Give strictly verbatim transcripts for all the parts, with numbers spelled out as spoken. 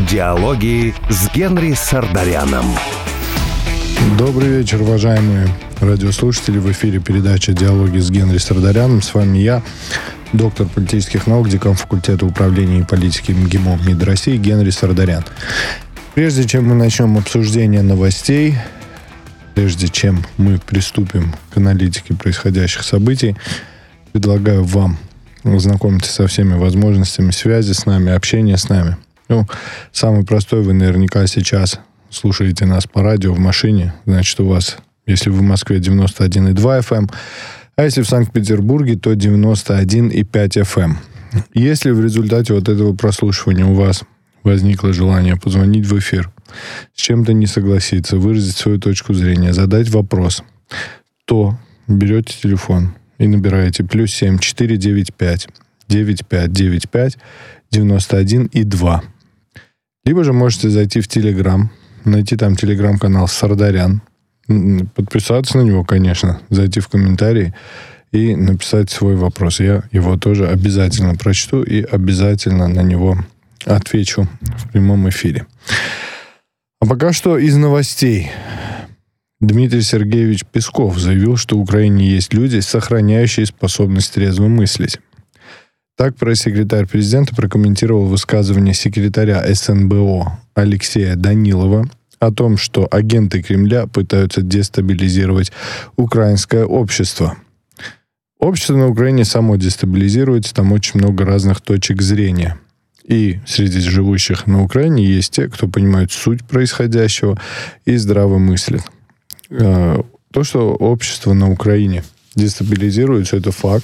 Диалоги с Генри Сардаряном. Добрый вечер, уважаемые радиослушатели. В эфире передача «Диалоги с Генри Сардаряном». С вами я, доктор политических наук, декан факультета управления и политики МГИМО МИД России Генри Сардарян. Прежде чем мы начнем обсуждение новостей, прежде чем мы приступим к аналитике происходящих событий, предлагаю вам ознакомиться со всеми возможностями связи с нами, общения с нами. Ну, самый простой, вы наверняка сейчас слушаете нас по радио в машине. Значит, у вас, если вы в Москве, девяносто один и два эф эм, а если в Санкт-Петербурге, то девяносто один и пять эф эм. Если в результате вот этого прослушивания у вас возникло желание позвонить в эфир, с чем-то не согласиться, выразить свою точку зрения, задать вопрос, то берете телефон и набираете плюс семь четыре девять пять девять пять девять пять девяносто один и два. Либо же можете зайти в Телеграм, найти там телеграм-канал Сардарян, подписаться на него, конечно, зайти в комментарии и написать свой вопрос. Я его тоже обязательно прочту и обязательно на него отвечу в прямом эфире. А пока что из новостей. Дмитрий Сергеевич Песков заявил, что в Украине есть люди, сохраняющие способность трезво мыслить. Так пресс-секретарь президента прокомментировал высказывание секретаря эс эн бэ о Алексея Данилова о том, что агенты Кремля пытаются дестабилизировать украинское общество. Общество на Украине само дестабилизируется, там очень много разных точек зрения. И среди живущих на Украине есть те, кто понимают суть происходящего и здраво мыслит. То, что общество на Украине дестабилизируется, это факт.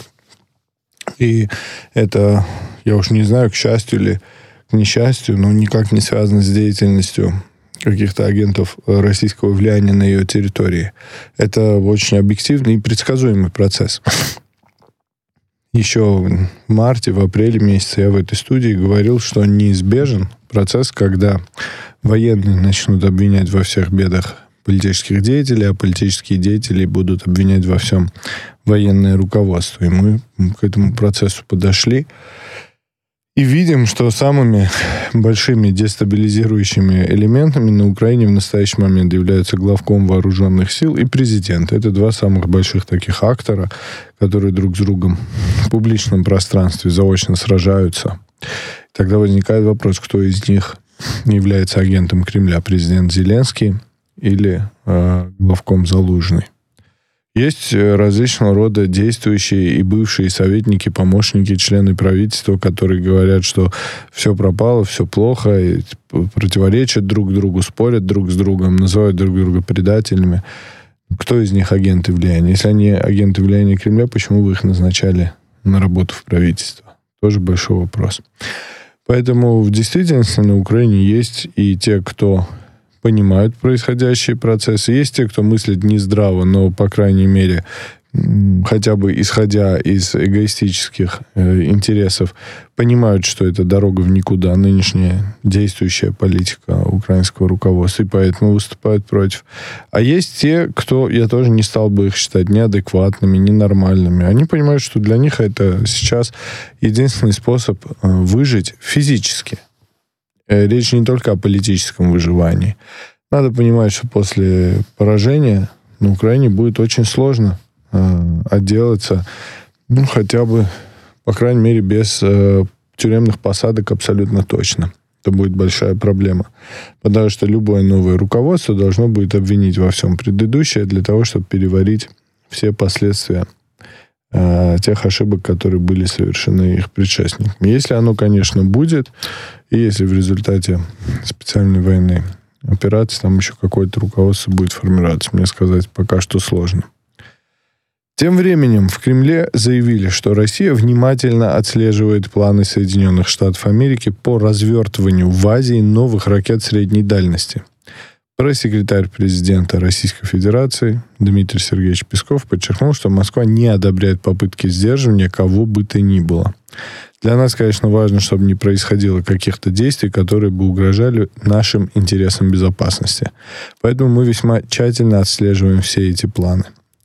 И это, я уж не знаю, к счастью или к несчастью, но никак не связано с деятельностью каких-то агентов российского влияния на ее территории. Это очень объективный и предсказуемый процесс. Еще в марте, в апреле месяце я в этой студии говорил, что неизбежен процесс, когда военные начнут обвинять во всех бедах политических деятелей, а политические деятели будут обвинять во всем военное руководство. И мы к этому процессу подошли и видим, что самыми большими дестабилизирующими элементами на Украине в настоящий момент являются главком вооруженных сил и президент. Это два самых больших таких актора, которые друг с другом в публичном пространстве заочно сражаются. Тогда возникает вопрос, кто из них является агентом Кремля, президент Зеленский или э, главком Залужный. Есть различного рода действующие и бывшие советники, помощники, члены правительства, которые говорят, что все пропало, все плохо, и противоречат друг другу, спорят друг с другом, называют друг друга предателями. Кто из них агенты влияния? Если они агенты влияния Кремля, почему вы их назначали на работу в правительство? Тоже большой вопрос. Поэтому в действительности на Украине есть и те, кто понимают происходящие процессы. Есть те, кто мыслит нездраво, но, по крайней мере, хотя бы исходя из эгоистических э, интересов, понимают, что это дорога в никуда, нынешняя действующая политика украинского руководства, и поэтому выступают против. А есть те, кто, я тоже не стал бы их считать неадекватными, ненормальными. Они понимают, что для них это сейчас единственный способ э, выжить физически. Речь не только о политическом выживании. Надо понимать, что после поражения на Украине будет очень сложно э, отделаться, ну, хотя бы, по крайней мере, без э, тюремных посадок абсолютно точно. Это будет большая проблема. Потому что любое новое руководство должно будет обвинить во всем предыдущее для того, чтобы переварить все последствия э, тех ошибок, которые были совершены их предшественниками. Если оно, конечно, будет, и если в результате специальной военной операции там еще какое-то руководство будет формироваться, мне сказать пока что сложно. Тем временем в Кремле заявили, что Россия внимательно отслеживает планы Соединенных Штатов Америки по развертыванию в Азии новых ракет средней дальности. Пресс-секретарь президента Российской Федерации Дмитрий Сергеевич Песков подчеркнул, что Москва не одобряет попытки сдерживания кого бы то ни было. Для нас, конечно, важно, чтобы не происходило каких-то действий, которые бы угрожали нашим интересам безопасности. Поэтому мы весьма тщательно отслеживаем все эти планы.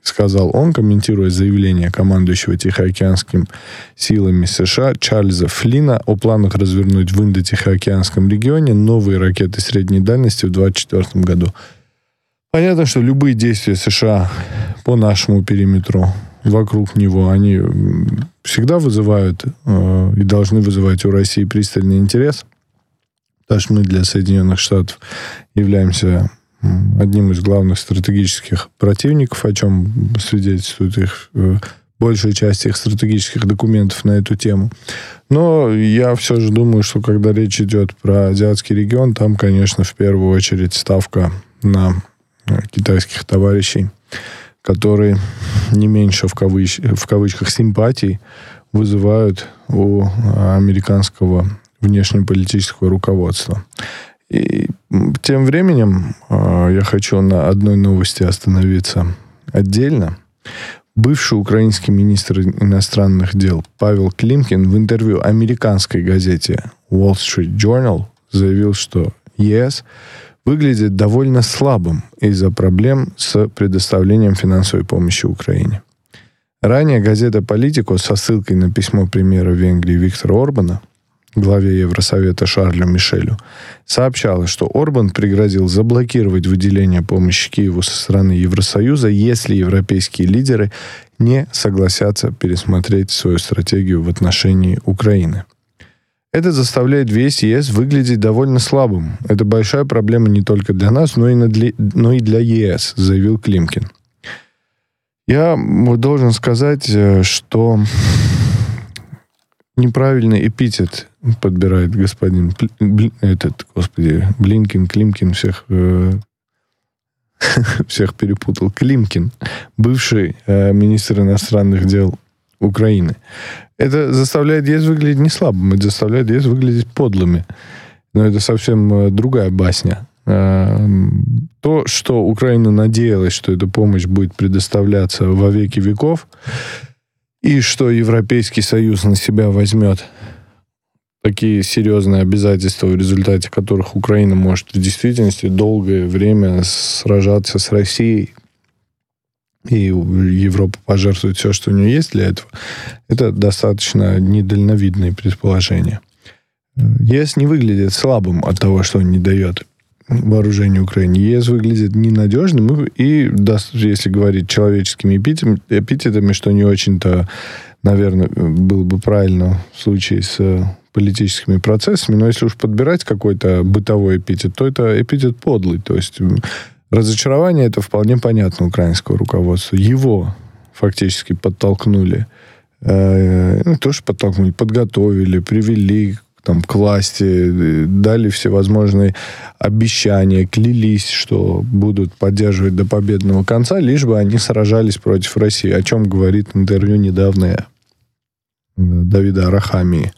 сказал он, комментируя заявление командующего Тихоокеанскими силами США Чарльза Флина о планах развернуть в Индо-Тихоокеанском регионе новые ракеты средней дальности в две тысячи двадцать четвёртом году. Понятно, что любые действия США по нашему периметру, вокруг него, они всегда вызывают э, и должны вызывать у России пристальный интерес, потому что мы для Соединенных Штатов являемся одним из главных стратегических противников, о чем свидетельствует их большая часть их стратегических документов на эту тему. Но я все же думаю, что когда речь идет про азиатский регион, там, конечно, в первую очередь ставка на китайских товарищей, которые не меньше в, кавыч... в кавычках симпатий вызывают у американского внешнеполитического руководства. И тем временем э, я хочу на одной новости остановиться отдельно. Бывший украинский министр иностранных дел Павел Климкин в интервью американской газете Wall Street Journal заявил, что ЕС выглядит довольно слабым из-за проблем с предоставлением финансовой помощи Украине. Ранее газета «Политико» со ссылкой на письмо премьера Венгрии Виктора Орбана главе Евросовета Шарлю Мишелю, сообщала, что Орбан пригрозил заблокировать выделение помощи Киеву со стороны Евросоюза, если европейские лидеры не согласятся пересмотреть свою стратегию в отношении Украины. Это заставляет весь ЕС выглядеть довольно слабым. Это большая проблема не только для нас, но и, для, но и для ЕС, заявил Климкин. Я должен сказать, что неправильный эпитет подбирает господин Бли, этот, господи, Блинкин, Климкин, всех, э, всех перепутал. Климкин, бывший э, министр иностранных дел Украины. Это заставляет ЕС выглядеть не слабым, это заставляет ЕС выглядеть подлыми. Но это совсем другая басня. Э, то, что Украина надеялась, что эта помощь будет предоставляться во веки веков, и что Европейский Союз на себя возьмет такие серьезные обязательства, в результате которых Украина может в действительности долгое время сражаться с Россией, и Европа пожертвует все, что у нее есть для этого, это достаточно недальновидное предположение. ЕС не выглядит слабым от того, что он не дает вооружение Украине. ЕС выглядит ненадежным, и, если говорить человеческими эпитетами, что не очень-то, наверное, было бы правильно в случае с политическими процессами, но если уж подбирать какой-то бытовой эпитет, то это эпитет подлый. То есть разочарование это вполне понятно украинского руководства. Его фактически подтолкнули, э, ну, тоже подтолкнули, подготовили, привели там, к власти, дали всевозможные обещания, клялись, что будут поддерживать до победного конца, лишь бы они сражались против России, о чем говорит интервью недавнее Давида Арахамии,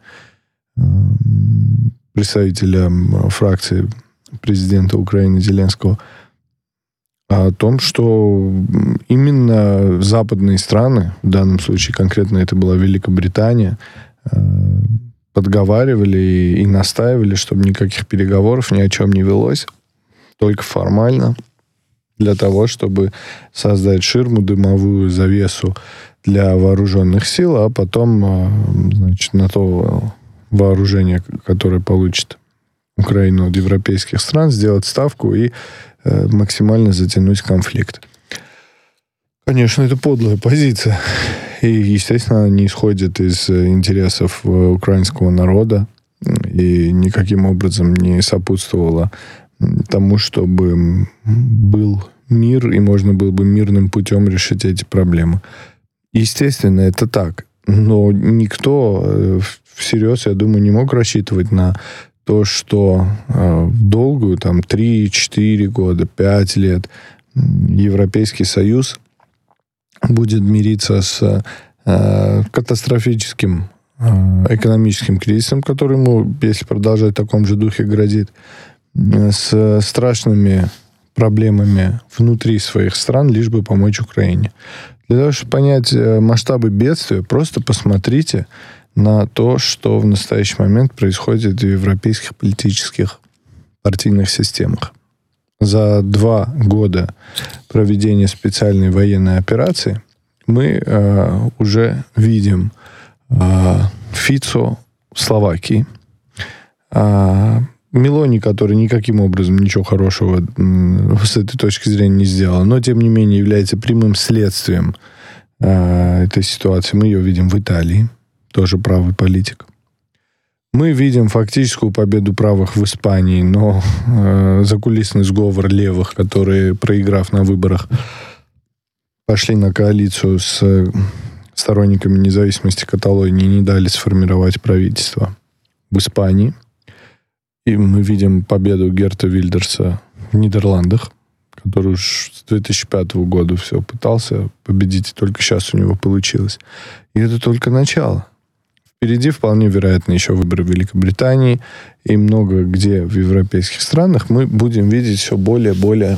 представителя фракции президента Украины Зеленского, о том, что именно западные страны, в данном случае конкретно это была Великобритания, подговаривали и, и настаивали, чтобы никаких переговоров ни о чем не велось, только формально, для того, чтобы создать ширму, дымовую завесу для вооруженных сил, а потом, значит, на то вооружение, которое получит Украина от европейских стран, сделать ставку и э, максимально затянуть конфликт. Конечно, это подлая позиция. И, естественно, она не исходит из интересов украинского народа и никаким образом не сопутствовала тому, чтобы был мир, и можно было бы мирным путем решить эти проблемы. Естественно, это так. Но никто всерьез, я думаю, не мог рассчитывать на то, что в долгую, там, три-четыре года, пять лет Европейский Союз будет мириться с э, катастрофическим э, экономическим кризисом, который ему, если продолжать в таком же духе, грозит, э, с страшными проблемами внутри своих стран, лишь бы помочь Украине. Для того, чтобы понять масштабы бедствия, просто посмотрите на то, что в настоящий момент происходит в европейских политических партийных системах. за два года проведения специальной военной операции мы э, уже видим э, Фицо в Словакии, э, Мелони, который никаким образом ничего хорошего э, с этой точки зрения не сделал, но, тем не менее, является прямым следствием э, этой ситуации. Мы ее видим в Италии, тоже правый политик. Мы видим фактическую победу правых в Испании, но э, закулисный сговор левых, которые, проиграв на выборах, пошли на коалицию с сторонниками независимости Каталонии и не дали сформировать правительство в Испании. И мы видим победу Герта Вильдерса в Нидерландах, который уж с две тысячи пятого года все пытался победить, и только сейчас у него получилось. И это только начало. Впереди вполне вероятно еще выборы в Великобритании, и много где в европейских странах мы будем видеть все более и более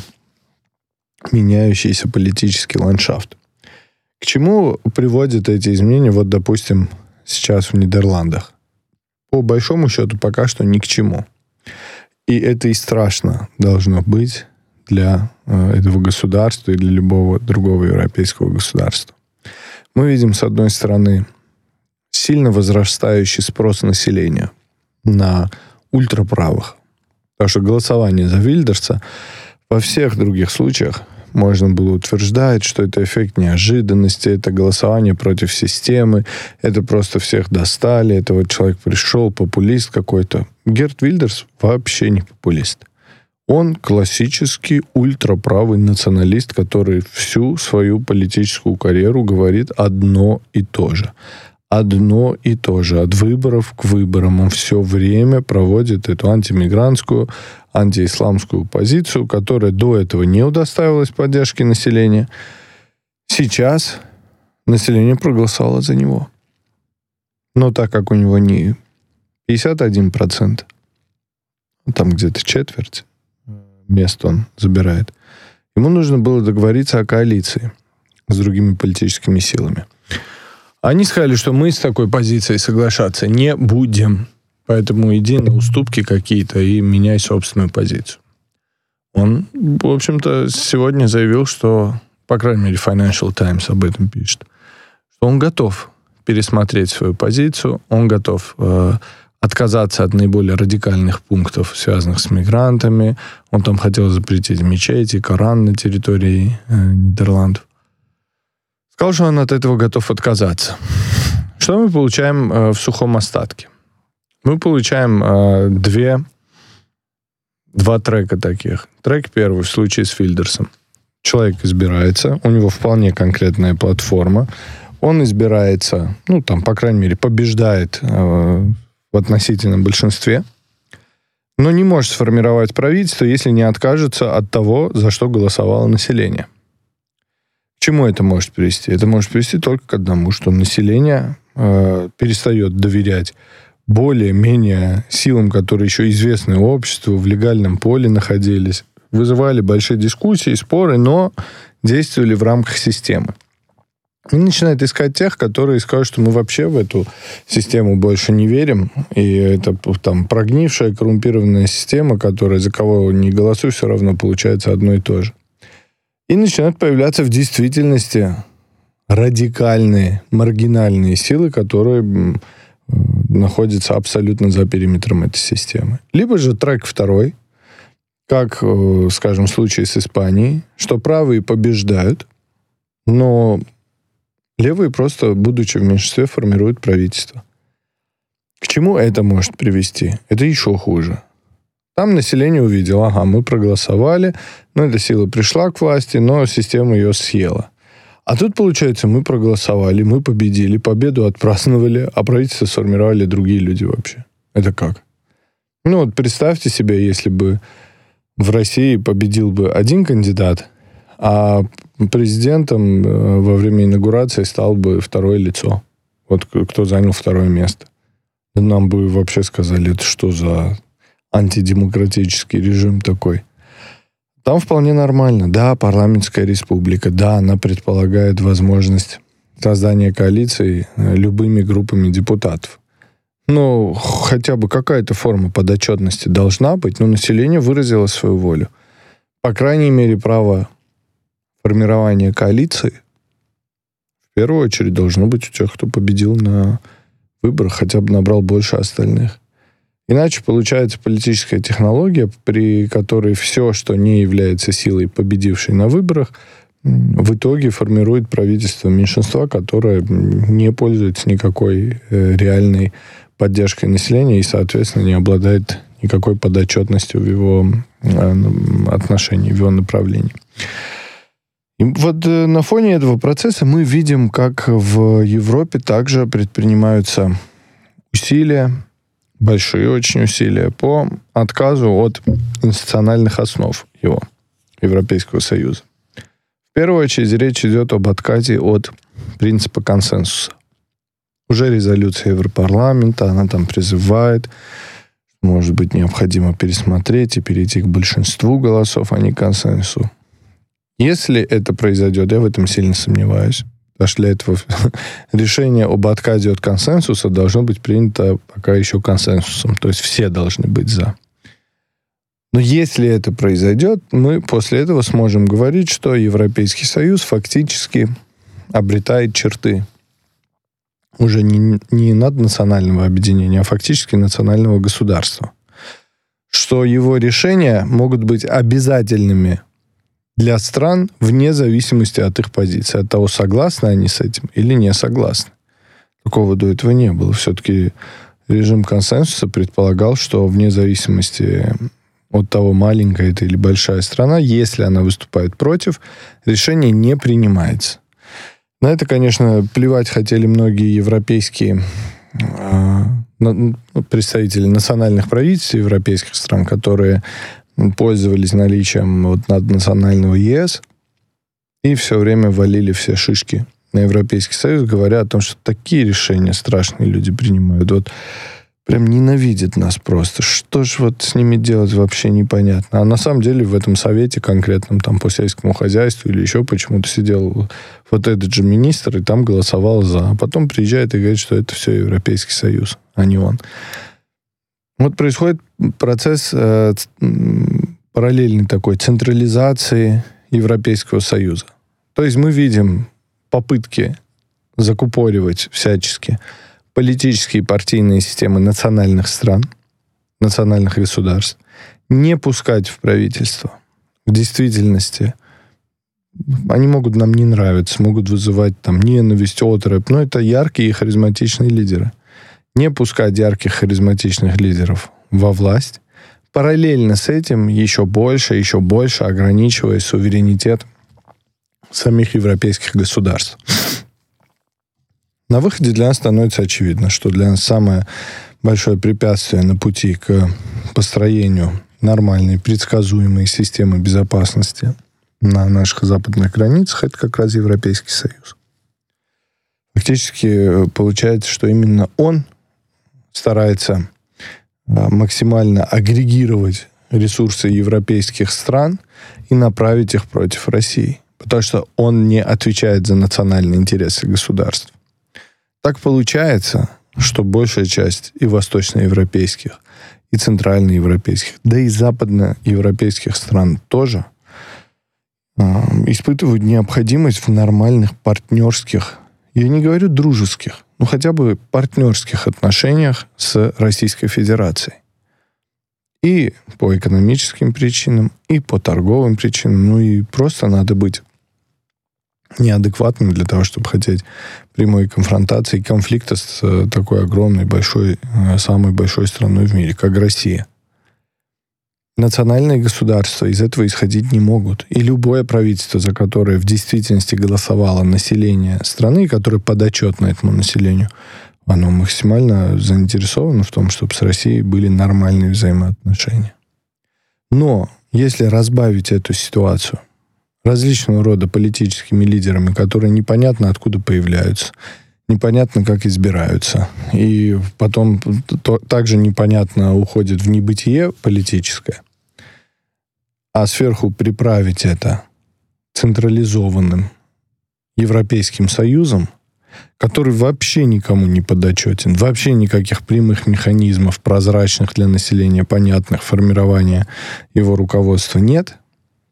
меняющийся политический ландшафт. К чему приводят эти изменения, вот, допустим, сейчас в Нидерландах? По большому счету, пока что ни к чему. И это и страшно должно быть для э, этого государства и для любого другого европейского государства. Мы видим, с одной стороны, сильно возрастающий спрос населения на ультраправых. Потому что голосование за Вильдерса во всех других случаях можно было утверждать, что это эффект неожиданности, это голосование против системы, это просто всех достали, это вот человек пришел, популист какой-то. Герт Вильдерс вообще не популист. Он классический ультраправый националист, который всю свою политическую карьеру говорит одно и то же. Одно и то же. От выборов к выборам. Он все время проводит эту антимигрантскую, антиисламскую позицию, которая до этого не удостаивалась поддержки населения. Сейчас население проголосовало за него. Но так как у него не пятьдесят один процент, там где-то четверть мест он забирает, ему нужно было договориться о коалиции с другими политическими силами. Они сказали, что мы с такой позицией соглашаться не будем. Поэтому иди на уступки какие-то и меняй собственную позицию. Он, в общем-то, сегодня заявил, что, по крайней мере, Financial Times об этом пишет, что он готов пересмотреть свою позицию, он готов э, отказаться от наиболее радикальных пунктов, связанных с мигрантами. Он там хотел запретить мечети, Коран на территории э, Нидерландов. Сказал, что он от этого готов отказаться. Что мы получаем э, в сухом остатке? Мы получаем э, две, два трека таких. Трек первый в случае с Вильдерсом. Человек избирается, у него вполне конкретная платформа. Он избирается, ну, там, по крайней мере, побеждает э, в относительном большинстве, но не может сформировать правительство, если не откажется от того, за что голосовало население. К чему это может привести? Это может привести только к одному, что население э, перестает доверять более-менее силам, которые еще известны обществу, в легальном поле находились, вызывали большие дискуссии, споры, но действовали в рамках системы. И начинает искать тех, которые скажут, что мы вообще в эту систему больше не верим, и это там прогнившая, коррумпированная система, которая за кого не голосуй, все равно получается одно и то же. И начинают появляться в действительности радикальные, маргинальные силы, которые находятся абсолютно за периметром этой системы. Либо же трек второй, как, скажем, в случае с Испанией, что правые побеждают, но левые просто, будучи в меньшинстве, формируют правительство. К чему это может привести? Это еще хуже. Там население увидело, ага, мы проголосовали, но эта сила пришла к власти, но система ее съела. А тут, получается, мы проголосовали, мы победили, победу отпраздновали, а правительство сформировали другие люди вообще. Это как? Ну вот представьте себе, если бы в России победил бы один кандидат, а президентом во время инаугурации стал бы второе лицо. Вот кто занял второе место. Нам бы вообще сказали, это что за антидемократический режим такой. Там вполне нормально. Да, парламентская республика, да, она предполагает возможность создания коалиции любыми группами депутатов. Но хотя бы какая-то форма подотчетности должна быть, но население выразило свою волю. по крайней мере, право формирования коалиции в первую очередь должно быть у тех, кто победил на выборах, хотя бы набрал больше остальных. Иначе получается политическая технология, при которой все, что не является силой, победившей на выборах, в итоге формирует правительство меньшинства, которое не пользуется никакой э, реальной поддержкой населения и, соответственно, не обладает никакой подотчетностью в его э, отношении, в его направлении. И вот э, на фоне этого процесса мы видим, как в Европе также предпринимаются усилия, большие очень усилия по отказу от институциональных основ его, Европейского Союза. В первую очередь речь идет об отказе от принципа консенсуса. Уже резолюция Европарламента, она там призывает, может быть, необходимо пересмотреть и перейти к большинству голосов, а не к консенсусу. Если это произойдет, я в этом сильно сомневаюсь, потому что для этого решение об отказе от консенсуса должно быть принято пока еще консенсусом, то есть все должны быть за. Но если это произойдет, мы после этого сможем говорить, что Европейский Союз фактически обретает черты уже не, не наднационального объединения, а фактически национального государства. Что его решения могут быть обязательными для стран вне зависимости от их позиции, от того, согласны они с этим или не согласны. Такого до этого не было. Все-таки режим консенсуса предполагал, что вне зависимости от того, маленькая это или большая страна, если она выступает против, решение не принимается. На это, конечно, плевать хотели многие европейские э, представители национальных правительств европейских стран, которые пользовались наличием вот наднационального ЕС и все время валили все шишки на Европейский Союз, говоря о том, что такие решения страшные люди принимают. Вот прям ненавидят нас просто. Что ж вот с ними делать, вообще непонятно. А на самом деле в этом совете конкретном там по сельскому хозяйству или еще почему-то сидел вот этот же министр и там голосовал за. А потом приезжает и говорит, что это все Европейский Союз, а не он. Вот происходит процесс э, параллельной такой централизации Европейского Союза. То есть мы видим попытки закупоривать всячески политические и партийные системы национальных стран, национальных государств, не пускать в правительство. В действительности они могут нам не нравиться, могут вызывать там ненависть, отрыв, но это яркие и харизматичные лидеры. Не пускать ярких харизматичных лидеров во власть, параллельно с этим еще больше, еще больше ограничивая суверенитет самих европейских государств. На выходе для нас становится очевидно, что для нас самое большое препятствие на пути к построению нормальной, предсказуемой системы безопасности на наших западных границах — это как раз Европейский Союз. Фактически получается, что именно он старается максимально агрегировать ресурсы европейских стран и направить их против России, потому что он не отвечает за национальные интересы государств. Так получается, что большая часть и восточноевропейских, и центральноевропейских, да и западноевропейских стран тоже э, испытывают необходимость в нормальных партнерских, я не говорю дружеских, но хотя бы партнерских отношениях с Российской Федерацией. И по экономическим причинам, и по торговым причинам, ну и просто надо быть неадекватным для того, чтобы хотеть прямой конфронтации, конфликта с такой огромной, большой, самой большой страной в мире, как Россия. Национальные государства из этого исходить не могут. И любое правительство, за которое в действительности голосовало население страны, которое подотчетно этому населению, оно максимально заинтересовано в том, чтобы с Россией были нормальные взаимоотношения. Но если разбавить эту ситуацию различного рода политическими лидерами, которые непонятно откуда появляются, непонятно как избираются, и потом то, также непонятно уходят в небытие политическое, а сверху приправить это централизованным Европейским Союзом, который вообще никому не подотчетен, вообще никаких прямых механизмов, прозрачных для населения, понятных, формирования его руководства нет,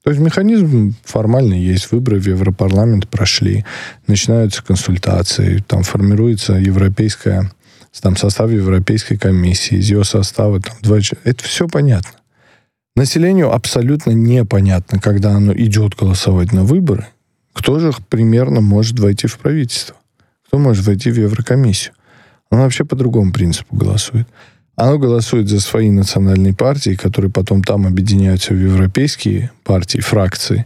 То есть механизм формальный есть. Выборы в Европарламент прошли, начинаются консультации, там формируется европейская, там состав Европейской комиссии, из ее состава там два человека. Это все понятно. Населению абсолютно непонятно, когда оно идет голосовать на выборы, кто же примерно может войти в правительство, кто может войти в Еврокомиссию. Оно вообще по другому принципу голосует. Оно голосует за свои национальные партии, которые потом там объединяются в европейские партии, фракции.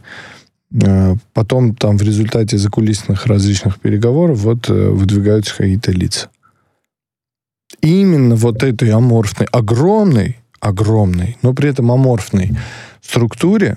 Потом там в результате закулисных различных переговоров вот выдвигаются какие-то лица. И именно вот этой аморфной, огромной, огромной, но при этом аморфной структуре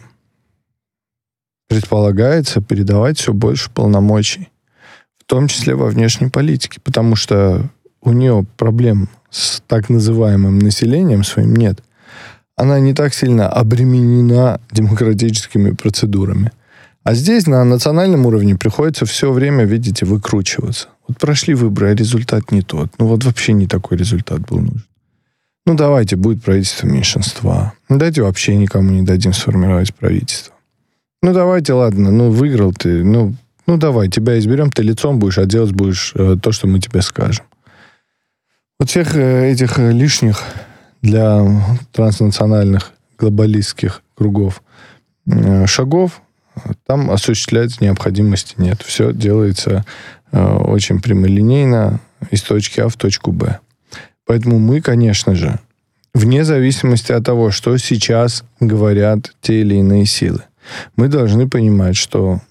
предполагается передавать все больше полномочий, в том числе во внешней политике, потому что у нее проблем с так называемым населением своим нет. Она не так сильно обременена демократическими процедурами. А здесь на национальном уровне приходится все время, видите, выкручиваться. Вот прошли выборы, а результат не тот. Ну вот вообще не такой результат был нужен. Ну давайте, будет правительство меньшинства. Ну давайте вообще никому не дадим сформировать правительство. Ну давайте, ладно, ну выиграл ты, ну, ну давай, тебя изберем, ты лицом будешь, а делать будешь э, то, что мы тебе скажем. Вот всех этих лишних для транснациональных глобалистских кругов шагов там осуществлять необходимости нет. Все делается очень прямолинейно из точки А в точку Б. Поэтому мы, конечно же, вне зависимости от того, что сейчас говорят те или иные силы, мы должны понимать, что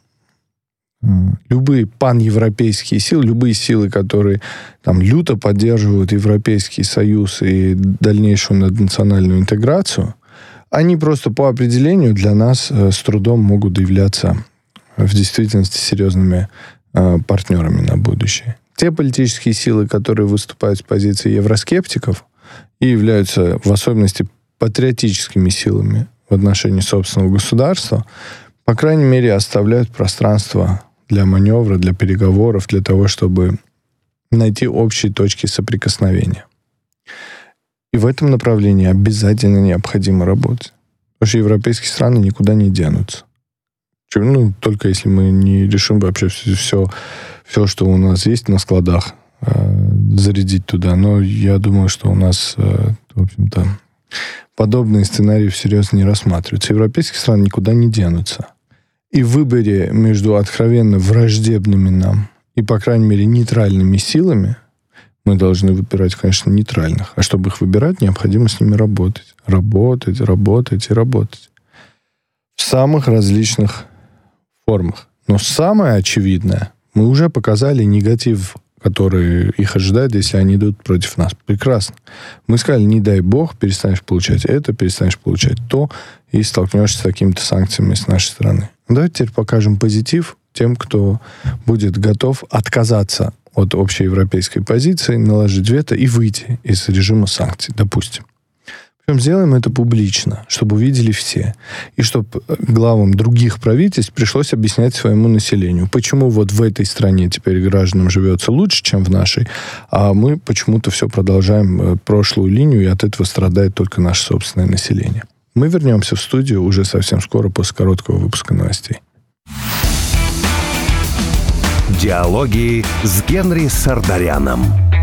любые паневропейские силы, любые силы, которые там люто поддерживают Европейский Союз и дальнейшую наднациональную интеграцию, они просто по определению для нас э, с трудом могут являться в действительности серьезными э, партнерами на будущее. Те политические силы, которые выступают с позиции евроскептиков и являются в особенности патриотическими силами в отношении собственного государства, по крайней мере, оставляют пространство для маневра, для переговоров, для того, чтобы найти общие точки соприкосновения. И в этом направлении обязательно необходимо работать. Потому что европейские страны никуда не денутся. Ну, только если мы не решим вообще все, все, все что у нас есть на складах, зарядить туда. Но я думаю, что у нас, в общем-то, подобные сценарии всерьез не рассматриваются. Европейские страны никуда не денутся. И в выборе между откровенно враждебными нам и, по крайней мере, нейтральными силами мы должны выбирать, конечно, нейтральных. А чтобы их выбирать, необходимо с ними работать. Работать, работать и работать. В самых различных формах. Но самое очевидное, мы уже показали негатив, который их ожидает, если они идут против нас. Прекрасно. Мы сказали, не дай бог, перестанешь получать это, перестанешь получать то, и столкнешься с какими-то санкциями с нашей стороны. Давайте теперь покажем позитив тем, кто будет готов отказаться от общеевропейской позиции, наложить вето и выйти из режима санкций, допустим. Причем сделаем это публично, чтобы увидели все. И чтобы главам других правительств пришлось объяснять своему населению, почему вот в этой стране теперь гражданам живется лучше, чем в нашей, а мы почему-то все продолжаем прошлую линию, и от этого страдает только наше собственное население. Мы вернемся в студию уже совсем скоро после короткого выпуска новостей. Диалоги с Генри Сардаряном.